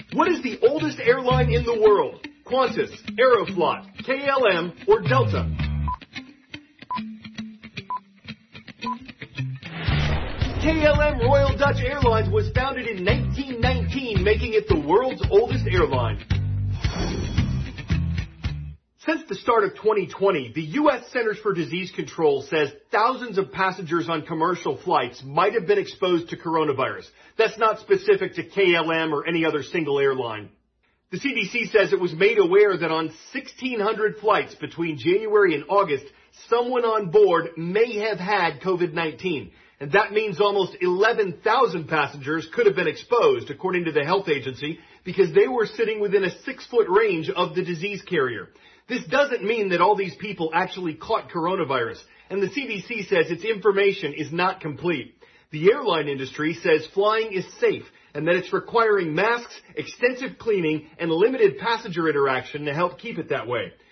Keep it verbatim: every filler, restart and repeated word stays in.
What is the oldest airline in the world? Qantas, Aeroflot, K L M, or Delta? K L M Royal Dutch Airlines was founded in nineteen nineteen, making it the world's oldest airline. Since the start of twenty twenty, the U S Centers for Disease Control says thousands of passengers on commercial flights might have been exposed to coronavirus. That's not specific to K L M or any other single airline. The C D C says it was made aware that on sixteen hundred flights between January and August, someone on board may have had COVID nineteen. And that means almost eleven thousand passengers could have been exposed, according to the health agency, because they were sitting within a six-foot range of the disease carrier. This doesn't mean that all these people actually caught coronavirus, and the C D C says its information is not complete. The airline industry says flying is safe and that it's requiring masks, extensive cleaning, and limited passenger interaction to help keep it that way.